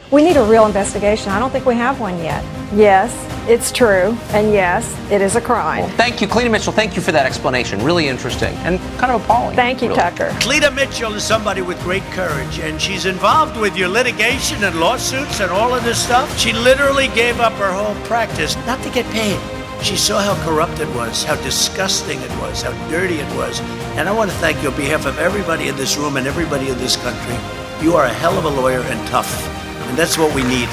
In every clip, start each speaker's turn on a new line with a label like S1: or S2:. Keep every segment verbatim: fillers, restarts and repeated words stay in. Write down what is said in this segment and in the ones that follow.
S1: We need a real investigation. I don't think we have one yet. Yes, it's true, and yes, it is a crime.
S2: Well, thank you, Cleta Mitchell. Thank you for that explanation. Really interesting and kind of appalling.
S1: Thank you,
S2: really.
S1: Tucker.
S3: Cleta Mitchell is somebody with great courage, and she's involved with your litigation and lawsuits and all of this stuff. She literally gave up her whole practice, not to get paid. She saw how corrupt it was, how disgusting it was, how dirty it was. And I want to thank you on behalf of everybody in this room and everybody in this country. You are a hell of a lawyer and tough, and that's what we need.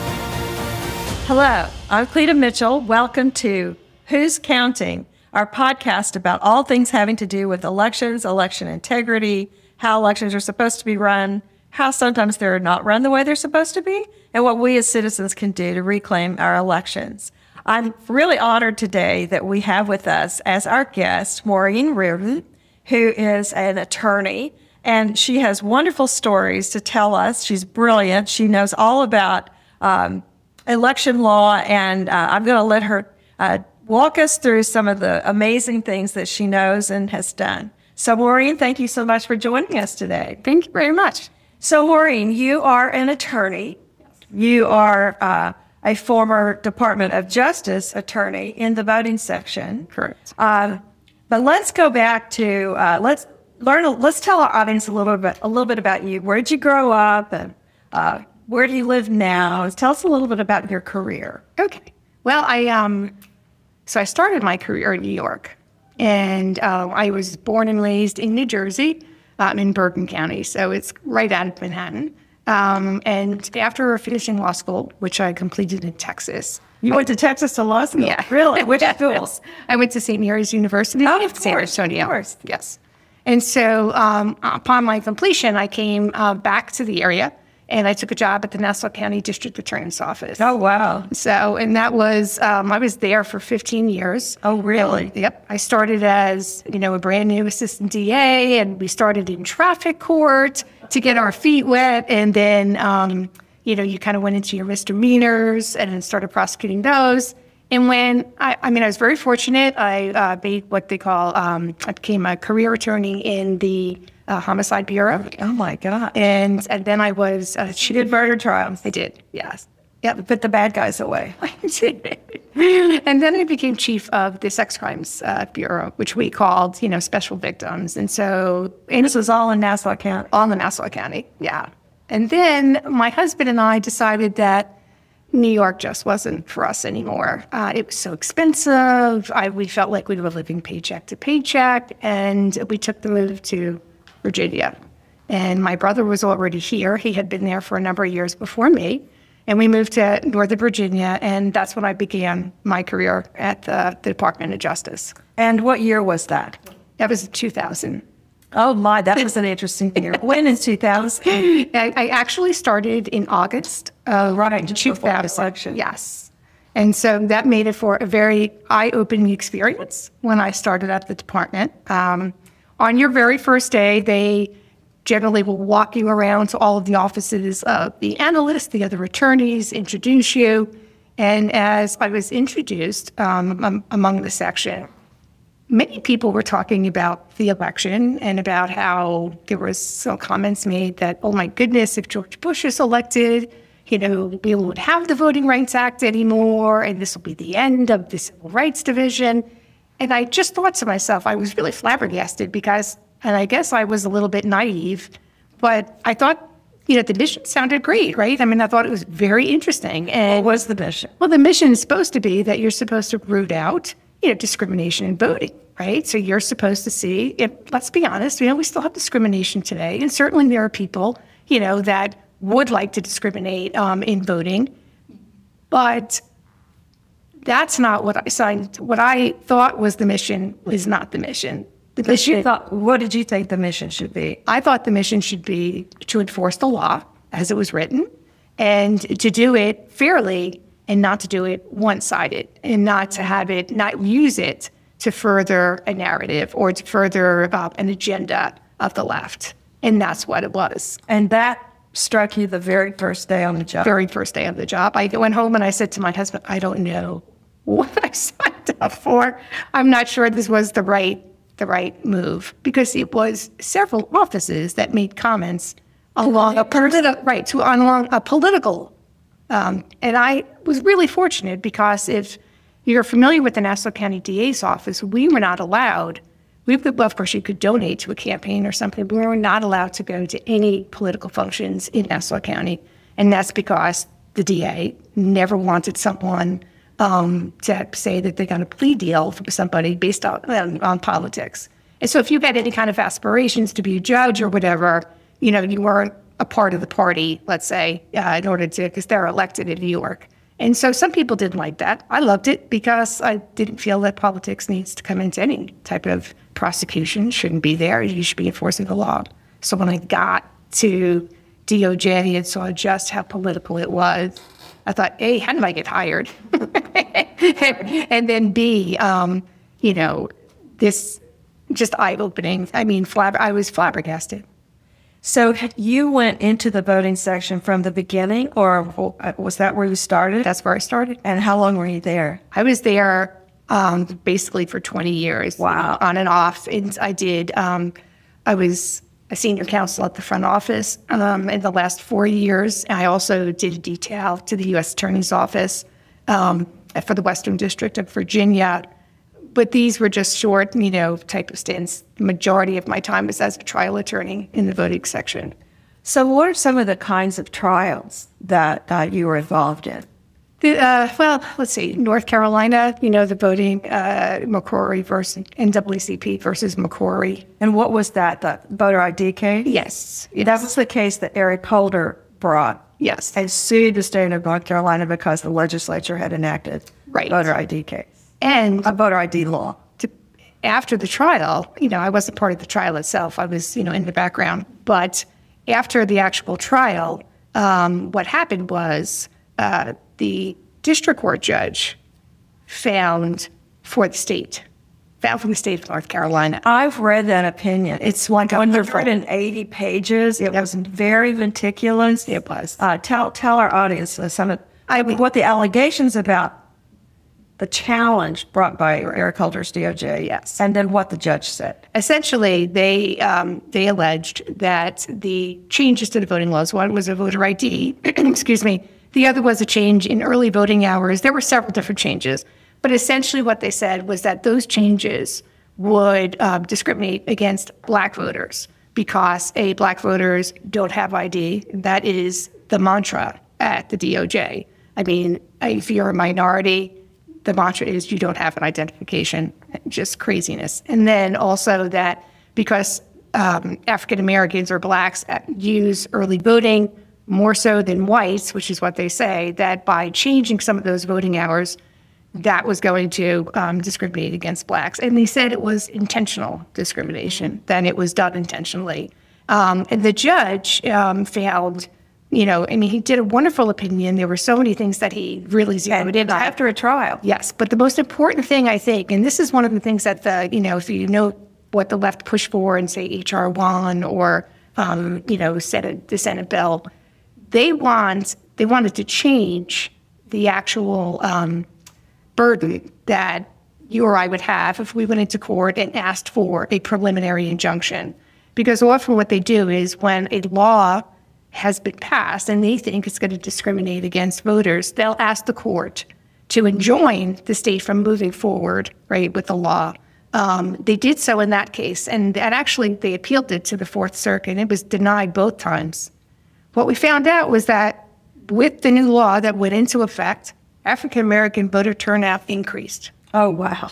S4: Hello, I'm Cleta Mitchell. Welcome to Who's Counting, our podcast about all things having to do with elections, election integrity, how elections are supposed to be run, how sometimes they're not run the way they're supposed to be, and what we as citizens can do to reclaim our elections. I'm really honored today that we have with us as our guest Maureen Reardon, who is an attorney, and she has wonderful stories to tell us. She's brilliant. She knows all about um, election law, and uh, I'm going to let her uh, walk us through some of the amazing things that she knows and has done. So, Maureen, thank you so much for joining us today.
S5: Thank you very much.
S4: So, Maureen, you are an attorney. You are uh, a former Department of Justice attorney in the voting section.
S5: Correct.
S4: Um, but let's go back to uh, let's learn. Let's tell our audience a little bit a little bit about you. Where did you grow up, and uh, where do you live now? Tell us a little bit about your career.
S5: Okay. Well, I um, so I started my career in New York, and uh, I was born and raised in New Jersey, um, in Bergen County, so it's right out of Manhattan. Um, and after finishing law school, which I completed in Texas.
S4: You I, went to Texas to law school?
S5: Yeah.
S4: Really? Which schools?
S5: I went to Saint Mary's University
S4: oh,
S5: in San Antonio.
S4: Of course.
S5: Yes. And so um, upon my completion, I came uh, back to the area, and I took a job at the Nassau County District Attorney's Office.
S4: Oh, wow.
S5: So, and that was, um, I was there for fifteen years.
S4: Oh, really?
S5: And, yep. I started as, you know, a brand new assistant D A, and we started in traffic court to get our feet wet. And then, um, you know, you kind of went into your misdemeanors and then started prosecuting those. And when, I, I mean, I was very fortunate. I uh, made what they call, um, I became a career attorney in the uh, Homicide Bureau.
S4: Oh, my God.
S5: And and then I was... Uh,
S4: she did murder trials.
S5: I did, yes.
S4: Yep, put the bad guys away.
S5: And then I became chief of the Sex Crimes uh, Bureau, which we called, you know, special victims. And so...
S4: And this was all in Nassau County?
S5: All in Nassau County, yeah. And then my husband and I decided that New York just wasn't for us anymore. Uh, it was so expensive. I, we felt like we were living paycheck to paycheck, and we took the move to Virginia. And my brother was already here. He had been there for a number of years before me. And we moved to Northern Virginia, and that's when I began my career at the, the Department of Justice.
S4: And what year was that?
S5: That was two thousand.
S4: Oh, my, that was an interesting year. When in two thousand?
S5: I, I actually started in August of
S4: right, just
S5: two
S4: before the
S5: thousand.
S4: election.
S5: Yes. And so that made it for a very eye-opening experience when I started at the department. Um, on your very first day, they generally will walk you around to all of the offices of the analysts, the other attorneys, introduce you. And as I was introduced um, um, among the section, many people were talking about the election and about how there was some comments made that, oh my goodness, if George Bush is elected, you know, we won't have the Voting Rights Act anymore, and this will be the end of the Civil Rights Division. And I just thought to myself, I was really flabbergasted because, and I guess I was a little bit naive, but I thought, you know, the mission sounded great, right? I mean, I thought it was very interesting. And
S4: what was the mission?
S5: Well, the mission is supposed to be that you're supposed to root out, you know, discrimination in voting, right? So you're supposed to see, if, let's be honest, you know, we still have discrimination today. And certainly there are people, you know, that would like to discriminate um, in voting. But that's not what I signed. What I thought was the mission was not the mission. The mission,
S4: you thought, what did you think the mission should be?
S5: I thought the mission should be to enforce the law as it was written and to do it fairly and not to do it one-sided and not to have it, not use it to further a narrative or to further uh, an agenda of the left. And that's what it was.
S4: And that struck you the very first day on the job?
S5: Very first day on the job. I went home and I said to my husband, I don't know what I signed up for. I'm not sure this was the right the right move, because it was several offices that made comments along a political, right, to along a political. Um, and I was really fortunate because if you're familiar with the Nassau County D A's office, we were not allowed. We, well, of course, you could donate to a campaign or something, but we were not allowed to go to any political functions in Nassau County. And that's because the D A never wanted someone um, to say that they got a plea deal from somebody based on, on, on politics. And so if you had any kind of aspirations to be a judge or whatever, you know, you weren't a part of the party, let's say, uh, in order to, because they're elected in New York. And so some people didn't like that. I loved it because I didn't feel that politics needs to come into any type of prosecution. Shouldn't be there. You should be enforcing the law. So when I got to D O J and saw just how political it was, I thought, A, how did I get hired? And then B, um, you know, this just eye-opening. I mean, flab- I was flabbergasted.
S4: So you went into the voting section from the beginning, or was that where you started?
S5: That's where I started.
S4: And how long were you there?
S5: I was there um, basically for twenty years.
S4: Wow.
S5: On and off. And I did, um, I was a senior counsel at the front office um, in the last four years. I also did a detail to the U S Attorney's Office um, for the Western District of Virginia. But these were just short, you know, type of stints. The majority of my time was as a trial attorney in the voting section.
S4: So what are some of the kinds of trials that uh, you were involved in?
S5: The, uh, well, let's see, North Carolina, you know, the voting, uh, McCrory versus N double A C P versus McCrory.
S4: And what was that, the voter I D case?
S5: Yes. yes.
S4: That was the case that Eric Holder brought.
S5: Yes.
S4: And sued the state of North Carolina because the legislature had enacted
S5: right.
S4: voter I D case.
S5: And
S4: a voter I D law.
S5: To, after the trial, you know, I wasn't part of the trial itself. I was, you know, in the background. But after the actual trial, um, what happened was uh, the district court judge found for the state, found from the state of North Carolina.
S4: I've read that opinion. It's like
S5: wonderful.
S4: one hundred eighty pages. It was very meticulous.
S5: It was.
S4: Uh, tell tell our audience some of
S5: I mean,
S4: what the allegations about the challenge brought by Eric Holder's D O J,
S5: yes,
S4: and then what the judge said.
S5: Essentially, they um, they alleged that the changes to the voting laws, one was a voter I D, excuse me, the other was a change in early voting hours. There were several different changes, but essentially what they said was that those changes would um, discriminate against black voters because, A, black voters don't have I D. That is the mantra at the D O J. I mean, if you're a minority, the mantra is you don't have an identification, just craziness. And then also that because um, African Americans or blacks use early voting more so than whites, which is what they say, that by changing some of those voting hours, that was going to um, discriminate against blacks. And they said it was intentional discrimination, that it was done intentionally. Um, and the judge um, found, you know, I mean, he did a wonderful opinion. There were so many things that he really zeroed in on.
S4: After a trial.
S5: Yes, but the most important thing, I think, and this is one of the things that the, you know, if you know what the left pushed for in, say, H R one or, um, you know, Senate, the Senate bill, they want, they wanted to change the actual um, burden that you or I would have if we went into court and asked for a preliminary injunction. Because often what they do is when a law has been passed and they think it's going to discriminate against voters, they'll ask the court to enjoin the state from moving forward, right, with the law. Um, they did so in that case, and, and actually they appealed it to the Fourth Circuit, and it was denied both times. What we found out was that with the new law that went into effect, African-American voter turnout increased.
S4: Oh, wow.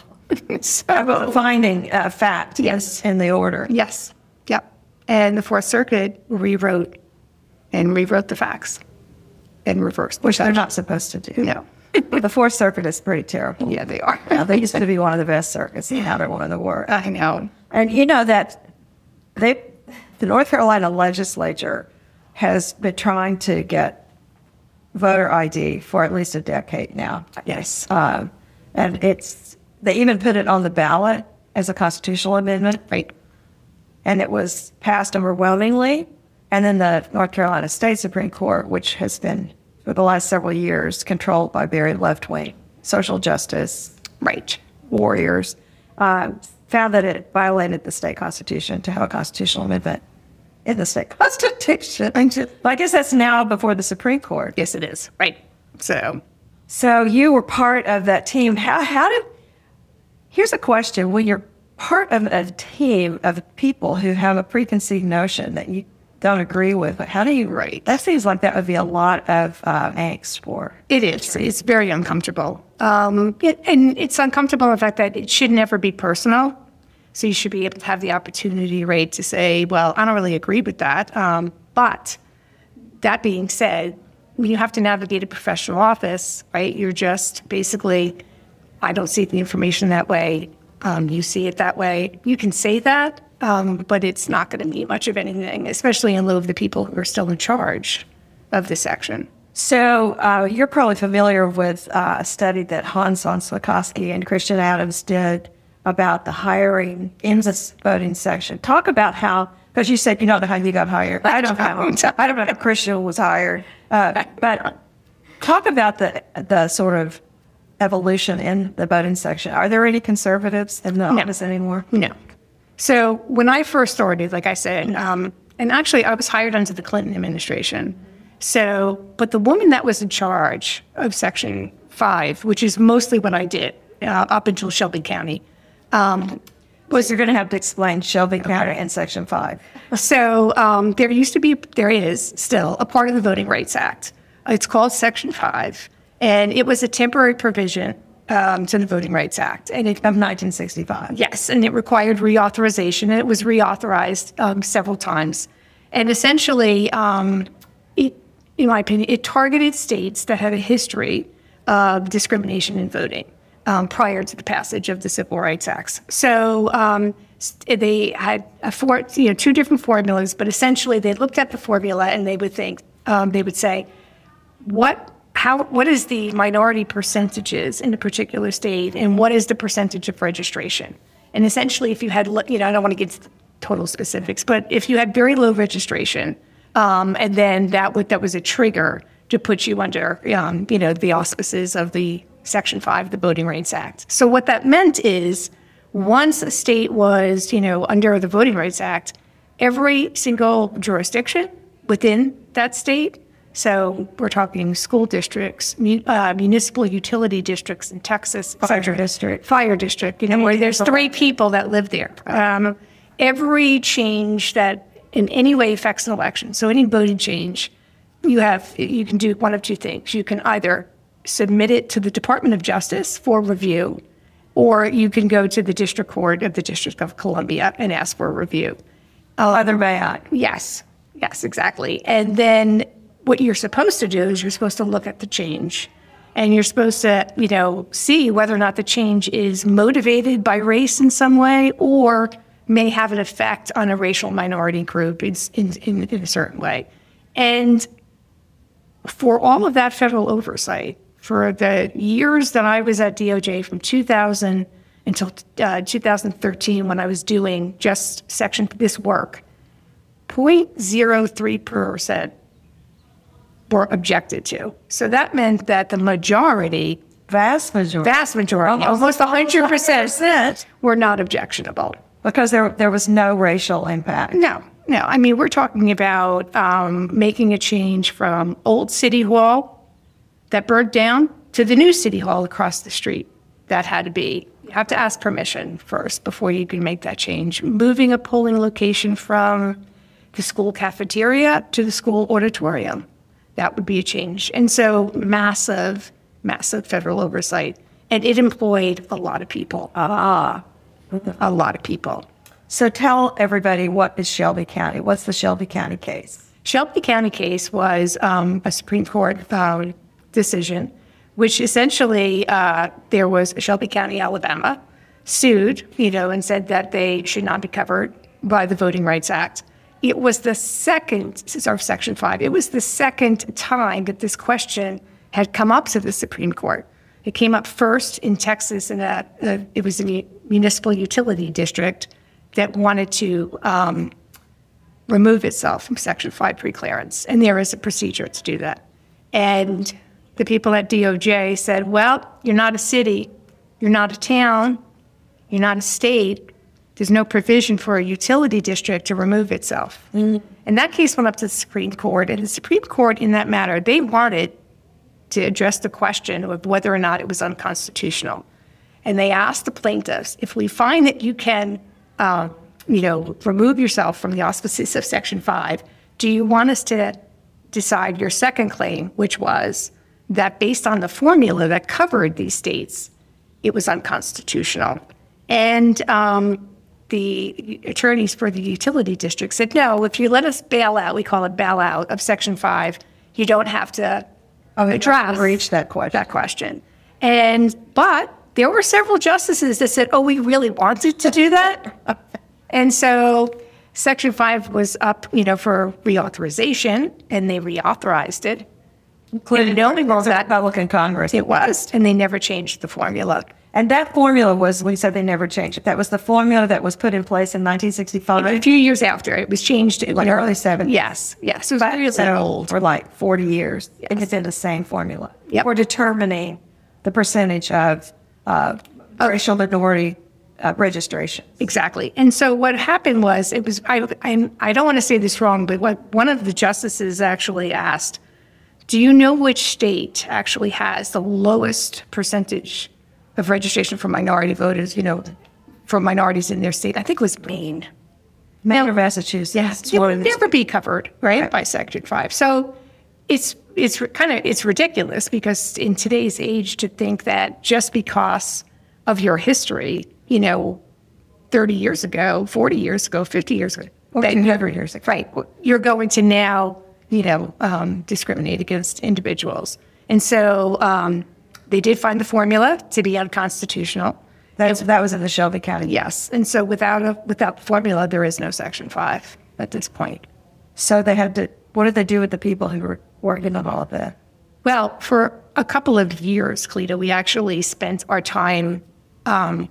S5: So,
S4: finding uh, fact
S5: yes.
S4: in the order.
S5: Yes, yep. And the Fourth Circuit rewrote and rewrote the facts and reversed.
S4: Which they're not supposed to do.
S5: No.
S4: The Fourth Circuit is pretty terrible.
S5: Yeah, they are.
S4: Yeah, they used to be one of the best circuits, and now they're one of the worst.
S5: I know.
S4: And you know that they, the North Carolina legislature has been trying to get voter I D for at least a decade now.
S5: Yes.
S4: Um, and it's, they even put it on the ballot as a constitutional amendment.
S5: Right.
S4: And it was passed overwhelmingly. And then the North Carolina State Supreme Court, which has been, for the last several years, controlled by very left-wing social justice
S5: right.
S4: warriors, uh, found that it violated the state constitution to have a constitutional amendment in the state constitution. I guess that's now before the Supreme Court.
S5: Yes, it is. Right. So,
S4: So you were part of that team. How, how did, here's a question. When you're part of a team of people who have a preconceived notion that you don't agree with, but how do you,
S5: Right.
S4: that seems like that would be a lot of uh, angst for.
S5: it is. It's very uncomfortable. Um, it, and it's uncomfortable in the fact that it should never be personal. So you should be able to have the opportunity, right, to say, well, I don't really agree with that. Um, but that being said, when you have to navigate a professional office, right, you're just basically, I don't see the information that way. Um, you see it that way. You can say that, um, but it's not going to mean much of anything, especially in lieu of the people who are still in charge of the section.
S4: So uh, you're probably familiar with uh, a study that Hans von Spakovsky and Christian Adams did about the hiring in the voting section. Talk about how, because you said you don't know how you got hired. I don't know. I don't know how Christian was hired. Uh, but talk about the the sort of evolution in the voting section. Are there any conservatives in the office anymore?
S5: No. So when I first started, like I said, um, and actually I was hired under the Clinton administration. So, but the woman that was in charge of Section five, which is mostly what I did uh, up until Shelby County, um,
S4: Was you're going to have to explain Shelby County and Section five.
S5: So um, there used to be, there is still a part of the Voting Rights Act. It's called Section five, and it was a temporary provision um, to the Voting Rights Act. And it,
S4: Of nineteen sixty-five.
S5: yes, and it required reauthorization, and it was reauthorized um, several times. And essentially, um, it, in my opinion, it targeted states that had a history of discrimination in voting. Um, prior to the passage of the Civil Rights Acts. So um, st- they had a for, you know, two different formulas, but essentially they looked at the formula and they would think, um, they would say, what, how, what is the minority percentages in a particular state, and what is the percentage of registration? And essentially, if you had, lo- you know, I don't want to get into total specifics, but if you had very low registration, um, and then that would that was a trigger to put you under, um, you know, the auspices of the Section five, the Voting Rights Act. So what that meant is once a state was, you know, under the Voting Rights Act, every single jurisdiction within that state, so we're talking school districts, mu- uh, municipal utility districts in Texas,
S4: Fire district.
S5: fire district, you know, where there's three people that live there. Um, every change that in any way affects an election, so any voting change, you have, you can do one of two things. You can either submit it to the Department of Justice for review, or you can go to the District Court of the District of Columbia and ask for a review.
S4: Other way out.
S5: Yes, yes, exactly. And then what you're supposed to do is you're supposed to look at the change, and you're supposed to, you know, see whether or not the change is motivated by race in some way, or may have an effect on a racial minority group in, in, in, in a certain way. And for all of that federal oversight, for the years that I was at D O J from two thousand until uh, two thousand thirteen, when I was doing just section this work, zero point zero three percent were objected to. So that meant that the majority,
S4: Vast majority.
S5: vast majority, almost one hundred percent were not objectionable.
S4: Because there there was no racial impact.
S5: No, no. I mean, we're talking about um, making a change from old City Hall that burned down to the new City Hall across the street. That had to be, you have to ask permission first before you can make that change. Moving a polling location from the school cafeteria to the school auditorium, that would be a change. And so massive, massive federal oversight. And it employed a lot of people. Ah, a lot of people.
S4: So tell everybody, what is Shelby County? What's the Shelby County case?
S5: Shelby County case was um, a Supreme Court uh, decision, which essentially uh, there was Shelby County, Alabama, sued, you know, and said that they should not be covered by the Voting Rights Act. It was the second, this is our Section five, it was the second time that this question had come up to the Supreme Court. It came up first in Texas, in a, a it was a municipal utility district that wanted to um, remove itself from Section five preclearance, and there is a procedure to do that. And the people at D O J said, well, you're not a city, you're not a town, you're not a state. There's no provision for a utility district to remove itself. Mm-hmm. And that case went up to the Supreme Court, and the Supreme Court in that matter, they wanted to address the question of whether or not it was unconstitutional. And they asked the plaintiffs, if we find that you can, uh, you know, remove yourself from the auspices of Section five, do you want us to decide your second claim, which was that based on the formula that covered these states, it was unconstitutional? And um, the attorneys for the utility district said, no, if you let us bail out, we call it bail out of Section five, you don't have to
S4: Oh,
S5: address
S4: reach that question.
S5: that question. And, but there were several justices that said, oh, we really wanted to do that. And so Section five was up, you know, for reauthorization, and they reauthorized it.
S4: Including knowing all that Republican Congress.
S5: It was, and they never changed the formula.
S4: And that formula was, we said they never changed it. That was the formula that was put in place in nineteen sixty-five.
S5: A few years after, it was changed.
S4: In the early seventies.
S5: Yes, yes. It was
S4: But
S5: really
S4: so
S5: old.
S4: for like forty years.
S5: Yes.
S4: And it's in the same formula.
S5: Yep.
S4: For determining the percentage of uh, racial minority uh, registration.
S5: Exactly. And so what happened was, it was, I, I, I don't want to say this wrong, but what one of the justices actually asked, do you know which state actually has the lowest percentage of registration for minority voters, you know, for minorities in their state? I think it was Maine.
S4: Maine or Massachusetts.
S5: Yes, it would never be covered, right, right, by Section five. So it's it's kind of it's ridiculous, because in today's age, to think that just because of your history, you know, thirty years ago, forty years ago, fifty years ago,
S4: Or
S5: that,
S4: two hundred years ago.
S5: right, you're going to now, you know, um, discriminate against individuals. And so um, they did find the formula to be unconstitutional.
S4: That's, that was in the Shelby County.
S5: Yes. And so without a without the formula, there is no Section five at this point.
S4: So they had to, what did they do with the people who were working on all of that?
S5: Well, for a couple of years, Cleta, we actually spent our time um,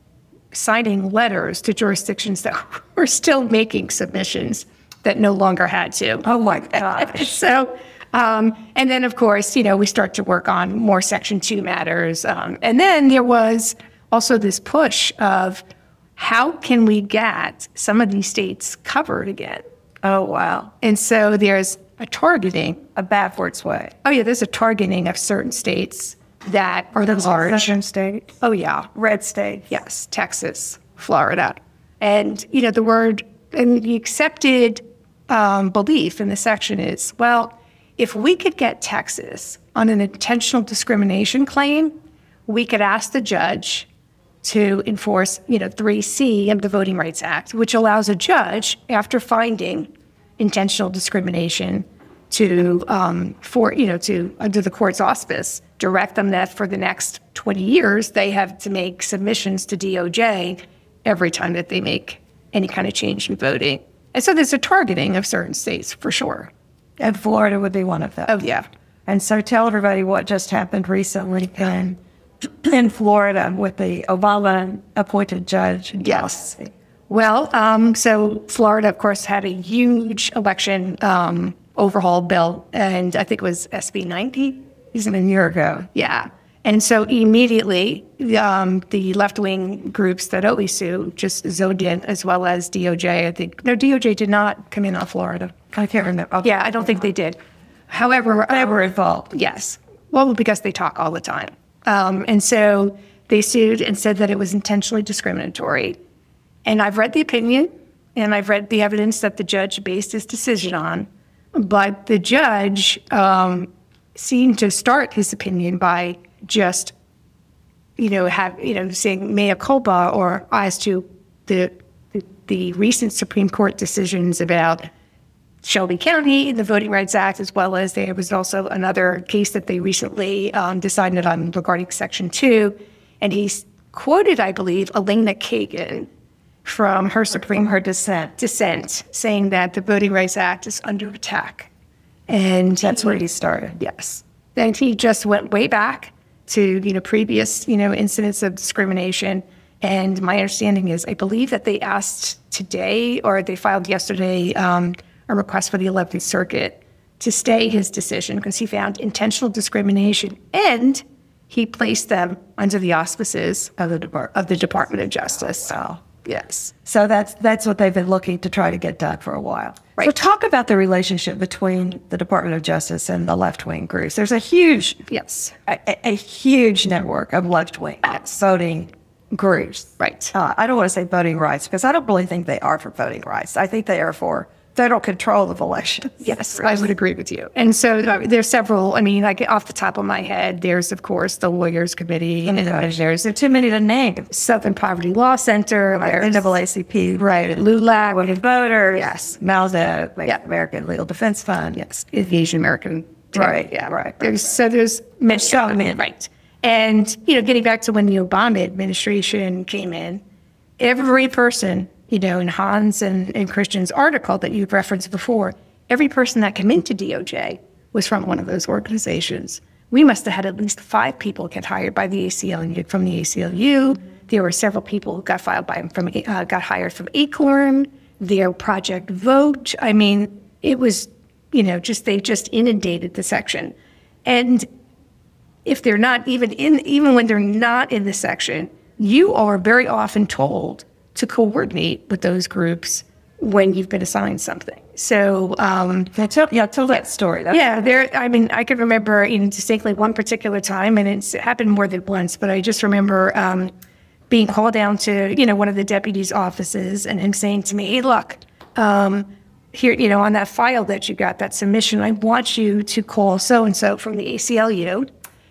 S5: signing letters to jurisdictions that were still making submissions that no longer had to.
S4: Oh my gosh.
S5: So, um, and then of course, you know, we start to work on more Section two matters. Um, and then there was also this push of how can we get some of these states covered again?
S4: Oh, wow.
S5: And so there's a targeting.
S4: A backwards way.
S5: Oh yeah, there's a targeting of certain states that are the large.
S4: Southern states.
S5: Oh yeah.
S4: Red states.
S5: Yes, Texas, Florida. And, you know, the word, and the accepted um, belief in the section is, well, if we could get Texas on an intentional discrimination claim, we could ask the judge to enforce, you know, three C of the Voting Rights Act, which allows a judge, after finding intentional discrimination, to, um, for, you know, to, under the court's auspice, direct them that for the next twenty years, they have to make submissions to D O J every time that they make any kind of change in voting. And so there's a targeting of certain states, for sure.
S4: And Florida would be one of them.
S5: Oh, yeah.
S4: And so tell everybody what just happened recently in, in Florida with the Obama-appointed judge.
S5: Yes. Well, um, so Florida, of course, had a huge election um, overhaul bill, and I think it was S B ninety.
S4: Even a year ago.
S5: Yeah. And so immediately, um, the left-wing groups that O I S U just zoned in, as well as D O J. I think, no, D O J did not come in on Florida.
S4: I can't remember.
S5: Yeah, I don't think they did. However,
S4: They
S5: um,
S4: were involved.
S5: Yes. Well, because they talk all the time. Um, and so they sued and said that it was intentionally discriminatory. And I've read the opinion, and I've read the evidence that the judge based his decision on. But the judge um, seemed to start his opinion by just, you know, have, you know, saying mea culpa, or as to the, the, the recent Supreme Court decisions about Shelby County, the Voting Rights Act, as well as there was also another case that they recently um, decided on regarding Section two. And he quoted, I believe, Elena Kagan from her Supreme
S4: her dissent.
S5: dissent, saying that the Voting Rights Act is under attack. And
S4: That's where he started.
S5: Yes. And he just went way back to, you know, previous, you know, incidents of discrimination. And my understanding is, I believe that they asked today, or they filed yesterday, um, a request for the eleventh Circuit to stay his decision because he found intentional discrimination, and he placed them under the auspices of the, Depart- of the Department of Justice.
S4: Wow.
S5: Yes.
S4: So that's that's what they've been looking to try to get done for a while.
S5: Right.
S4: So talk about the relationship between the Department of Justice and the left-wing groups. There's a huge,
S5: Yes.
S4: a, a- a huge network of left-wing voting groups.
S5: Right.
S4: Uh, I don't want to say voting rights because I don't really think they are for voting rights. I think they are for federal control of elections.
S5: Yes, I would agree with you. And so uh, there's several, I mean, like off the top of my head, there's, of course, the Lawyers Committee, and there's
S4: There's too many to name.
S5: Southern Poverty Law Center,
S4: N
S5: there's
S4: double A C P,
S5: right, LULAC,
S4: Women Voters,
S5: yes,
S4: MALDA,
S5: Yeah.
S4: American Legal Defense Fund.
S5: yes, the Asian American.
S4: Right,
S5: yeah,
S4: right.
S5: There's, so there's many,
S4: So many.
S5: right. And, you know, getting back to when the Obama administration came in, every person, you know, in Hans and, and Christian's article that you've referenced before, every person that came into D O J was from one of those organizations. We must have had at least five people get hired by the A C L U from the A C L U. There were several people who got filed by from uh, got hired from Acorn. Their Project Vote. I mean, it was, you know, just they just inundated the section, and if they're not even in, even when they're not in the section, you are very often told to coordinate with those groups when you've been assigned something. So, um,
S4: Yeah, tell, yeah, tell that story. That's
S5: yeah, there, I mean, I can remember you know, distinctly one particular time, and it's happened more than once, but I just remember um, being called down to, you know, one of the deputies' offices and him saying to me, hey, look, um, here, you know, on that file that you got, that submission, I want you to call so-and-so from the A C L U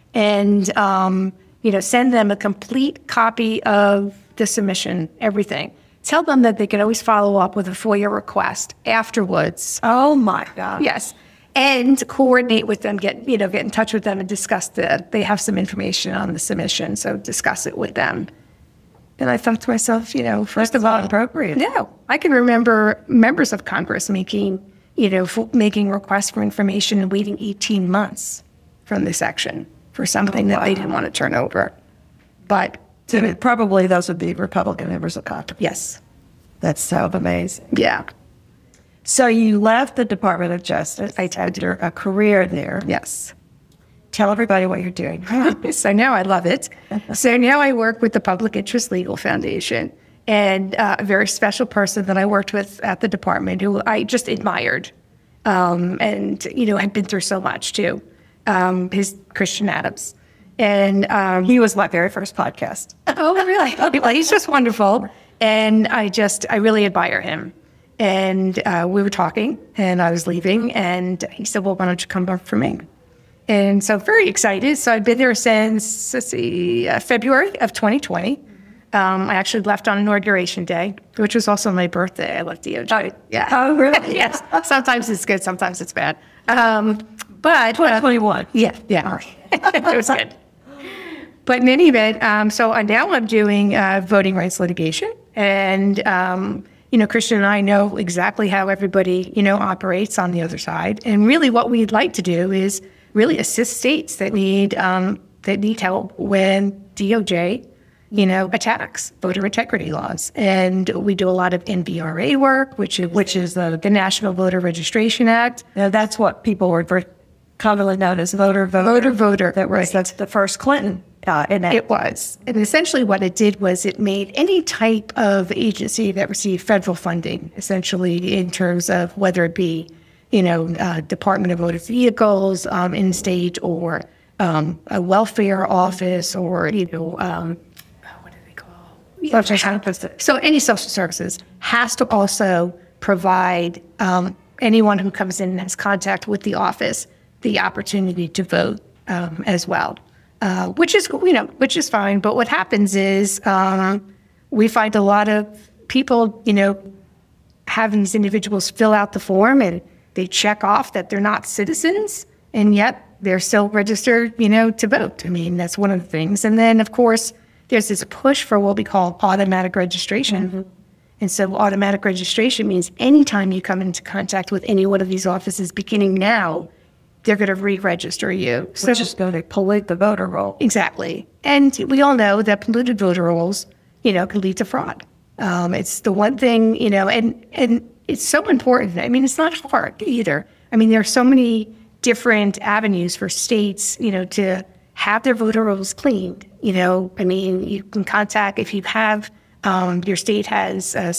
S5: and, um, you know, send them a complete copy of the submission, everything. Tell them that they can always follow up with a FOIA request afterwards.
S4: Oh my God.
S5: Yes. And coordinate with them, get, you know, get in touch with them and discuss the, they have some information on the submission, so discuss it with them. And I thought to myself, you know, first of all,
S4: appropriate.
S5: no, I can remember members of Congress making, you know, f- making requests for information and waiting eighteen months from the section for something that they didn't want to turn over. But
S4: So probably those would be Republican members of Congress.
S5: yes,
S4: That's so amazing.
S5: yeah,
S4: So you left the Department of Justice. I had your a career there.
S5: yes.
S4: Tell everybody what you're doing.
S5: So now I love it. So now I work with the Public Interest Legal Foundation, and uh, a very special person that I worked with at the department who I just admired, um, and you know had been through so much too. Um, his Christian Adams, and um,
S4: He was my very first podcast.
S5: oh really? Well, he's just wonderful, and I just I really admire him. And uh, we were talking, and I was leaving, and he said, "Well, why don't you come back for me?" And so very excited. So I've been there since, let's see, uh, February of twenty twenty. Um, I actually left on Inauguration Day, which was also my birthday. I left D O J. Yeah.
S4: Oh, really?
S5: Yes. Sometimes it's good, sometimes it's bad. Um, but uh,
S4: twenty-one.
S5: yeah, yeah. It was good. But in any event, um, so uh, now I'm doing uh, voting rights litigation. And, um, you know, Christian and I know exactly how everybody, you know, operates on the other side. And really what we'd like to do is really assist states that need um, that need help when D O J, you know, attacks voter integrity laws. And we do a lot of N V R A work, which is which is the, the National Voter Registration Act.
S4: Now, that's what people were ver- commonly known as voter voter.
S5: Voter voter.
S4: That was
S5: right.
S4: that's the first Clinton. Uh, in that.
S5: It was. And essentially what it did was it made any type of agency that received federal funding, essentially in terms of whether it be, you know, uh, Department of Motor Vehicles um, in state, or um, a welfare office, or, you know, um, what do they call? Social services. So any social services has to also provide um, anyone who comes in and has contact with the office the opportunity to vote um, as well. Uh, which is, you know, which is fine. But what happens is um, we find a lot of people, you know, having these individuals fill out the form and they check off that they're not citizens, and yet they're still registered, you know, to vote. I mean, that's one of the things. And then, of course, there's this push for what we call automatic registration. Mm-hmm. And so automatic registration means anytime you come into contact with any one of these offices beginning now, they're going to re-register you.
S4: So which is going to pollute the voter roll.
S5: Exactly. And we all know that polluted voter rolls, you know, can lead to fraud. Um, it's the one thing, you know, and, and it's so important. I mean, it's not hard either. I mean, there are so many different avenues for states, you know, to have their voter rolls cleaned. You know, I mean, you can contact, if you have Um, your state has a,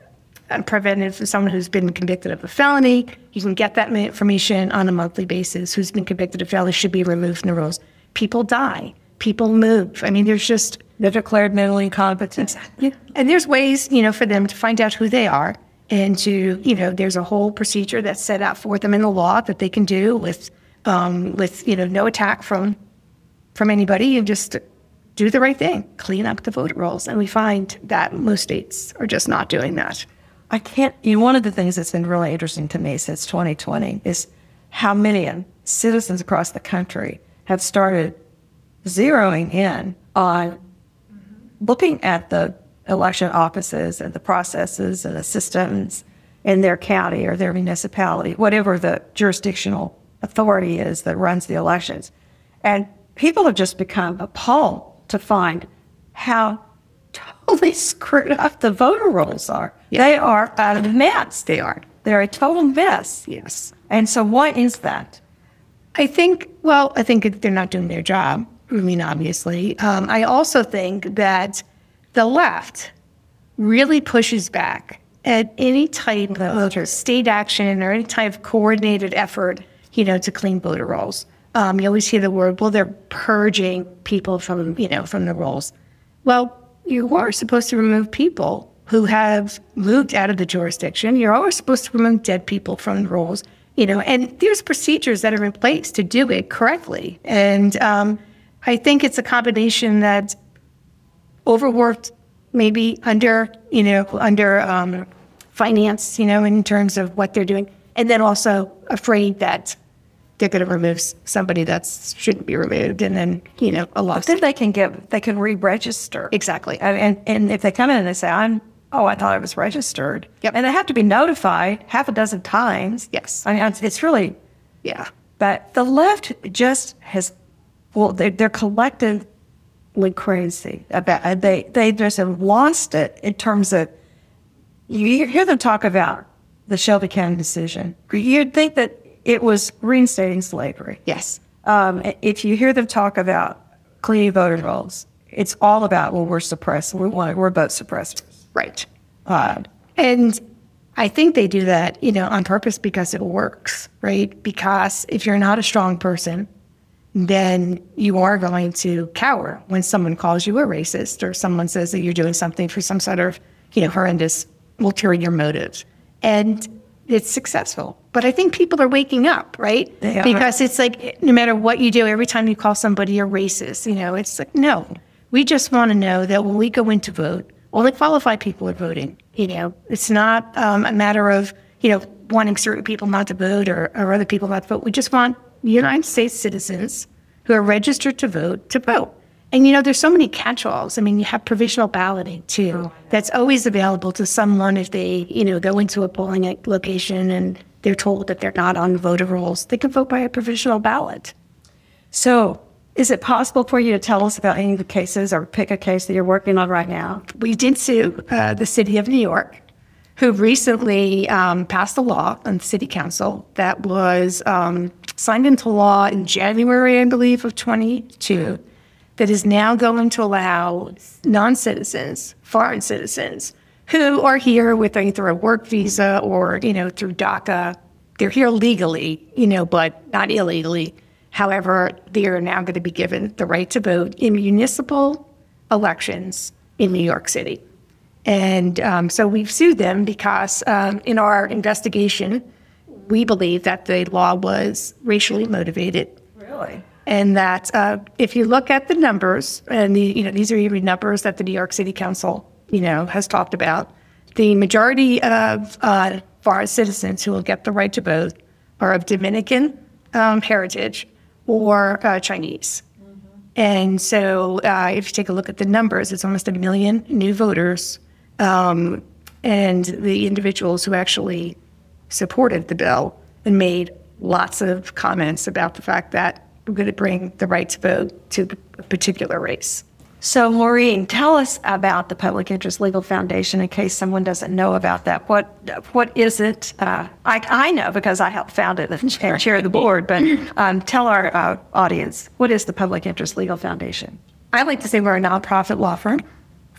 S5: a preventive for someone who's been convicted of a felony. You can get that information on a monthly basis. Who's been convicted of felony should be removed from the rolls. People die. People move. I mean, there's just...
S4: They're declared mentally incompetent.
S5: Yeah. And there's ways, you know, for them to find out who they are and to, you know, there's a whole procedure that's set out for them in the law that they can do with, um, with, you know, no attack from, from anybody, and just do the right thing, clean up the voter rolls. And we find that most states are just not doing that.
S4: I can't, you know, one of the things that's been really interesting to me since twenty twenty is how many citizens across the country have started zeroing in on looking at the election offices and the processes and the systems in their county or their municipality, whatever the jurisdictional authority is that runs the elections. And people have just become appalled to find how totally screwed up the voter rolls are.
S5: Yeah.
S4: They are a mess.
S5: They are.
S4: They're a total mess.
S5: Yes.
S4: And so what is that?
S5: I think, well, I think they're not doing their job. I mean, obviously. Um, I also think that the left really pushes back at any type of state action or any type of coordinated effort, you know, to clean voter rolls. Um, you always hear the word, well, they're purging people from, you know, from the rolls. Well, you are supposed to remove people who have moved out of the jurisdiction. You're always supposed to remove dead people from the rolls, you know, and there's procedures that are in place to do it correctly. And, um, I think it's a combination that overworked, maybe under, you know, under um, finance, you know, in terms of what they're doing, and then also afraid that they're going to remove somebody that shouldn't be removed, and then, you know, a lot.
S4: Then they can get, they can re-register.
S5: Exactly.
S4: And, and and if they come in and they say, "I'm, oh, I thought I was registered,"
S5: Yep.
S4: and they have to be notified half a dozen times.
S5: Yes.
S4: I mean, it's, it's really,
S5: Yeah.
S4: but the left just has. Well, they, they're collectively crazy about. They they just have lost it in terms of. You hear them talk about the Shelby County decision. You'd think that it was reinstating slavery.
S5: Yes.
S4: Um, if you hear them talk about cleaning voter rolls, it's all about, well, we're suppressed. We want we're vote suppressors.
S5: Right.
S4: Uh,
S5: And I think they do that, you know, on purpose because it works, right? Because if you're not a strong person, then you are going to cower when someone calls you a racist or someone says that you're doing something for some sort of, you know, horrendous, ulterior motive. And it's successful. But I think people are waking up, right?
S4: They are.
S5: Because it's like, no matter what you do, every time you call somebody a racist, you know, it's like, no. We just want to know that when we go in to vote, only qualified people are voting. You know, it's not um, a matter of, you know, wanting certain people not to vote or, or other people not to vote. We just want United States citizens who are registered to vote to vote. And, you know, there's so many catch-alls. I mean, you have provisional balloting, too. That's always available to someone if they, you know, go into a polling location and they're told that they're not on voter rolls. They can vote by a provisional ballot.
S4: so, is it possible for you to tell us about any of the cases or pick a case that you're working on right now?
S5: We did sue uh, the city of New York, who recently um, passed a law on the city council that was um, signed into law in January, I believe, of twenty-two, that is now going to allow non-citizens, foreign citizens, who are here with either a work visa or, you know, through DACA. They're here legally, you know, but not illegally. However, they are now going to be given the right to vote in municipal elections in New York City. And um, so we've sued them because um, in our investigation, we believe that the law was racially motivated.
S4: Really?
S5: And that uh, if you look at the numbers, and the, you know, these are even numbers that the New York City Council, you know, has talked about, the majority of uh, foreign citizens who will get the right to vote are of Dominican um, heritage or uh, Chinese. Mm-hmm. And so uh, if you take a look at the numbers, it's almost a million new voters. Um, and the individuals who actually supported the bill and made lots of comments about the fact that we're going to bring the right to vote to a particular race.
S4: So, Maureen, tell us about the Public Interest Legal Foundation in case someone doesn't know about that. What What is it? Uh, I, I know because I helped found it and chair the board, but um, tell our uh, audience, what is the Public Interest Legal Foundation?
S5: I like to say we're a nonprofit law firm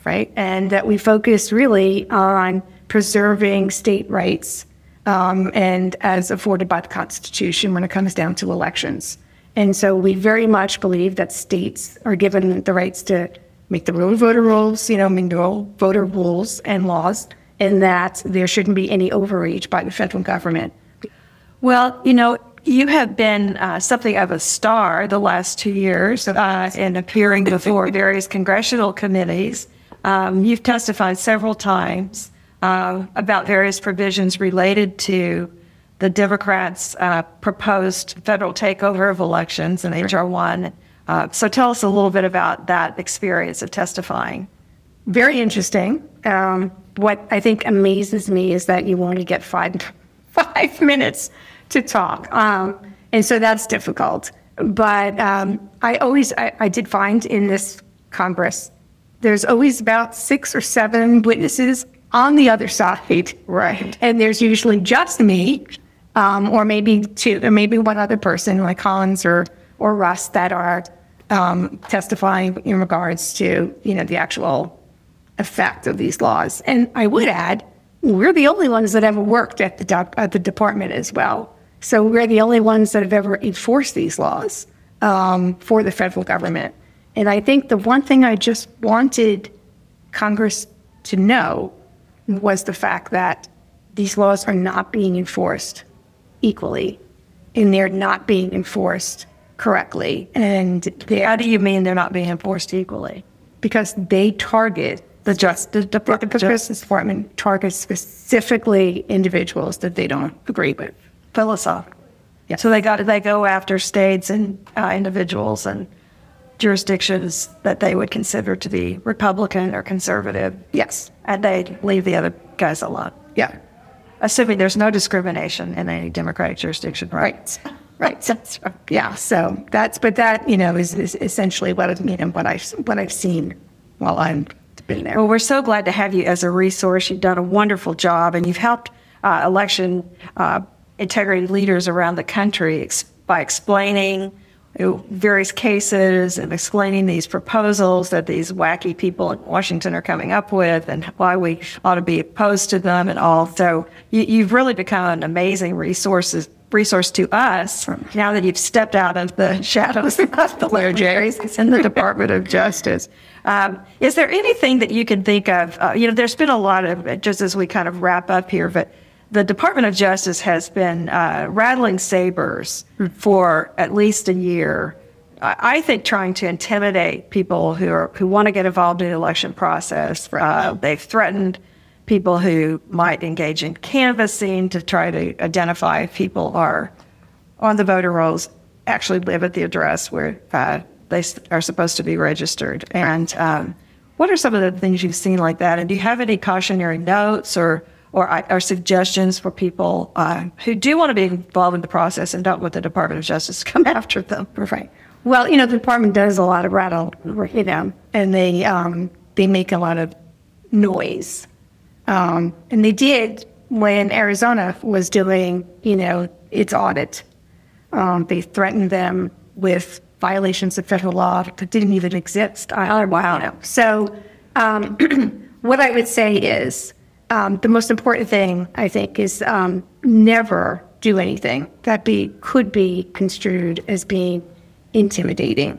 S5: right? And that we focus really on preserving state rights um, and as afforded by the Constitution when it comes down to elections. And so we very much believe that states are given the rights to make their own voter rules, you know, make their own voter rules and laws, and that there shouldn't be any overreach by the federal government.
S4: Well, you know, you have been uh, something of a star the last two years uh, in appearing before various congressional committees. Um, you've testified several times uh, about various provisions related to the Democrats' uh, proposed federal takeover of elections in H R one. Uh, so tell us a little bit about that experience of testifying.
S5: Very interesting. Um, what I think amazes me is that you only get five, five minutes to talk. Um, and so that's difficult. But um, I always, I, I did find in this Congress, there's always about six or seven witnesses on the other side. Right. And there's usually just me, um, or maybe two, or maybe one other person like Collins or, or Russ that are um, testifying in regards to, you know, the actual effect of these laws. And I would add, we're the only ones that ever worked at the, de- at the department as well. So we're the only ones that have ever enforced these laws um, for the federal government. And I think the one thing I just wanted Congress to know was the fact that these laws are not being enforced equally, and they're not being enforced correctly. And
S4: how do you mean they're not being enforced equally?
S5: Because they target the Justice Department, the Justice Department targets specifically individuals that they don't agree with.
S4: Philosophical. Yeah. So they got they go after states and uh, individuals and jurisdictions that they would consider to be Republican or conservative.
S5: Yes.
S4: And they leave the other guys alone.
S5: Yeah.
S4: Assuming there's no discrimination in any Democratic jurisdiction, right?
S5: Right. Right. That's right. Yeah. So that's, but that, you know, is, is essentially what, you know, what I've, what I've seen while I'm been there.
S4: Well, we're so glad to have you as a resource. You've done a wonderful job, and you've helped uh, election uh, integrity leaders around the country ex- by explaining you know, various cases and explaining these proposals that these wacky people in Washington are coming up with and why we ought to be opposed to them and all. So you, you've really become an amazing resources, resource to us now that you've stepped out of the shadows of the Larry in the Department of Justice. Um, is there anything that you can think of? Uh, you know, there's been a lot of, just as we kind of wrap up here, but the Department of Justice has been uh, rattling sabers for at least a year. I, I think trying to intimidate people who are who want to get involved in the election process. Uh, they've threatened people who might engage in canvassing to try to identify if people are on the voter rolls, actually live at the address where uh, they are supposed to be registered. And um, what are some of the things you've seen like that? And do you have any cautionary notes or or, or suggestions for people uh, who do want to be involved in the process and don't want the Department of Justice to come after them?
S5: Right. Well, you know, the department does a lot of rattle, you know, and they um, they make a lot of noise. Um, and they did when Arizona was doing, you know, its audit. Um, they threatened them with violations of federal law that didn't even exist. I, wow. You know. So um, what I would say is um, the most important thing, I think, is um, never do anything that be could be construed as being intimidating,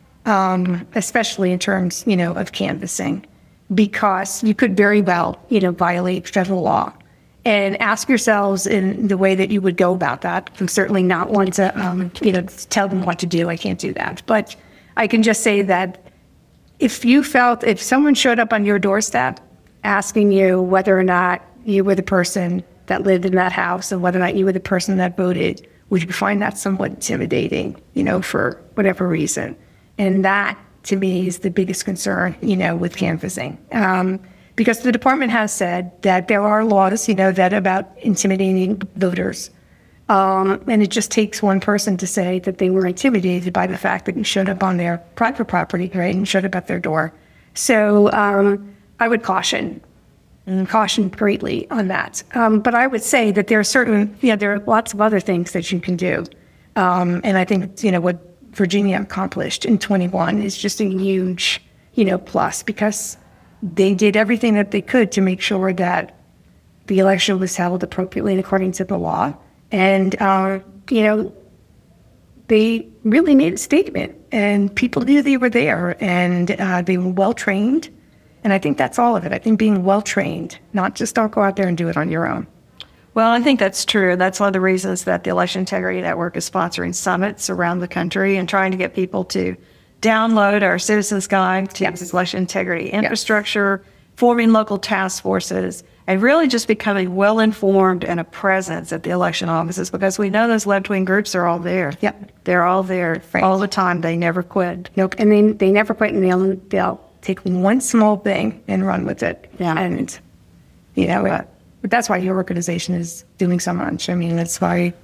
S5: um, especially in terms, you know, of canvassing, because you could very well, you know, violate federal law. And ask yourselves in the way that you would go about that. I'm certainly not one to, um, you know, tell them what to do. I can't do that. But I can just say that if you felt, if someone showed up on your doorstep asking you whether or not you were the person that lived in that house and whether or not you were the person that voted, would you find that somewhat intimidating, you know, for whatever reason? And that, to me, is the biggest concern, you know, with canvassing. Um, Because the department has said that there are laws, you know, that about intimidating voters. Um, and it just takes one person to say that they were intimidated by the fact that you showed up on their private property, right, and showed up at their door. So um, I would caution, and caution greatly on that. Um, but I would say that there are certain, you know, there are lots of other things that you can do. Um, and I think, you know, what Virginia accomplished in twenty-one is just a huge, you know, plus, because they did everything that they could to make sure that the election was held appropriately and according to the law. And, uh, you know, they really made a statement, and people knew they were there, and uh, they were well-trained. And I think that's all of it. I think being well-trained, not just don't go out there and do it on your own.
S4: Well, I think that's true. That's one of the reasons that the Election Integrity Network is sponsoring summits around the country and trying to get people to download our Citizens Guide to
S5: Yes.
S4: election integrity infrastructure, yes. forming local task forces, and really just becoming well-informed and a presence at the election offices, because we know those left-wing groups are all there.
S5: Yep.
S4: They're all there
S5: Right.
S4: all the time. They never quit.
S5: Nope. And they, they never quit, and they'll, they'll take one small thing and run with it.
S4: Yeah.
S5: And, you know, uh, but that's why your organization is doing so much. I mean, that's why,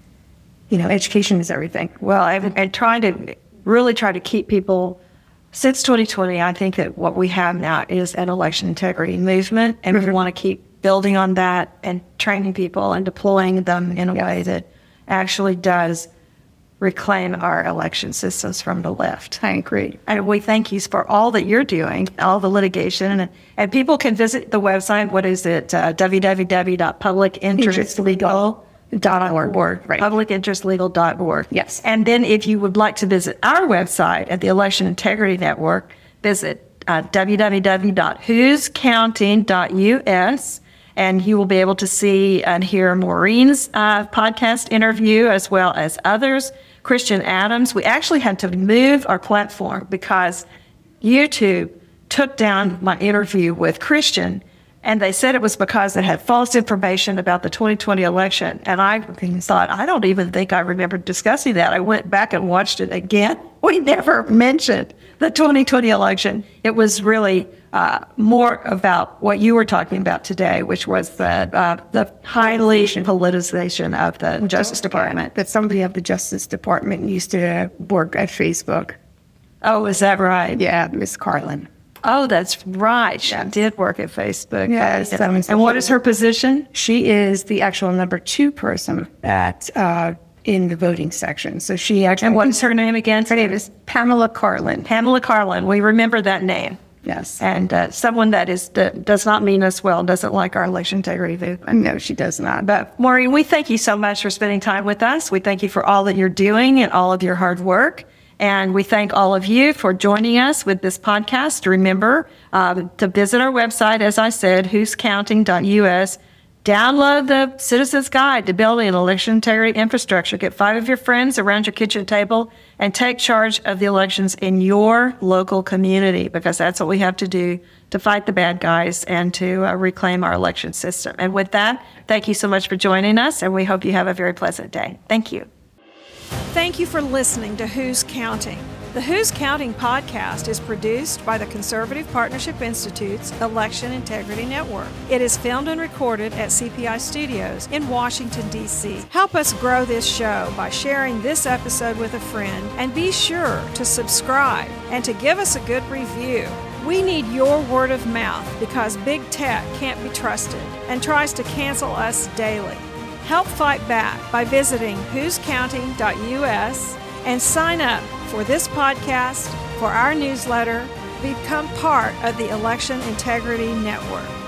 S5: you know, education is everything.
S4: Well, and, and trying to really try to keep people, since twenty twenty, I think that what we have now is an election integrity movement, and we want to keep building on that and training people and deploying them in a way that actually does reclaim our election systems from the left.
S5: I agree.
S4: And we thank you for all that you're doing, all the litigation. And, and people can visit the website. What is it? Uh, w w w dot public interest legal dot org.
S5: Right.
S4: public interest legal dot org.
S5: Yes.
S4: And then if you would like to visit our website at the Election Integrity Network, visit uh, w w w dot whos counting dot u s. And you will be able to see and hear Maureen's uh, podcast interview, as well as others. Christian Adams. We actually had to move our platform because YouTube took down my interview with Christian, and they said it was because it had false information about the twenty twenty election. And I thought, I don't even think I remember discussing that. I went back and watched it again. We never mentioned the twenty twenty election. It was really uh, more about what you were talking about today, which was the, uh, the highly politicization of the Justice Department.
S5: That somebody at the Justice Department used to work at Facebook.
S4: Oh, is that right?
S5: Yeah, Miss Carlin.
S4: Oh, that's right. She did work at Facebook.
S5: Yes.
S4: And, and what is her position?
S5: She is the actual number two person at uh, in the voting section. So she actually.
S4: And what is her name again?
S5: Her name is Pamela Carlin.
S4: Pamela Carlin. We remember that name.
S5: Yes.
S4: And uh, someone that is that does not mean us well, doesn't like our election integrity movement.
S5: No, she does not.
S4: But Maureen, we thank you so much for spending time with us. We thank you for all that you're doing and all of your hard work. And we thank all of you for joining us with this podcast. Remember um, to visit our website, as I said, whos counting dot u s. Download the Citizens Guide to Building an Election Integrity Infrastructure. Get five of your friends around your kitchen table and take charge of the elections in your local community, because that's what we have to do to fight the bad guys and to uh, reclaim our election system. And with that, thank you so much for joining us, and we hope you have a very pleasant day. Thank you.
S1: Thank you for listening to Who's Counting. The Who's Counting podcast is produced by the Conservative Partnership Institute's Election Integrity Network. It is filmed and recorded at C P I Studios in Washington, D C Help us grow this show by sharing this episode with a friend, and be sure to subscribe and to give us a good review. We need your word of mouth, because big tech can't be trusted and tries to cancel us daily. Help fight back by visiting whos counting dot u s and sign up for this podcast, for our newsletter. Become part of the Election Integrity Network.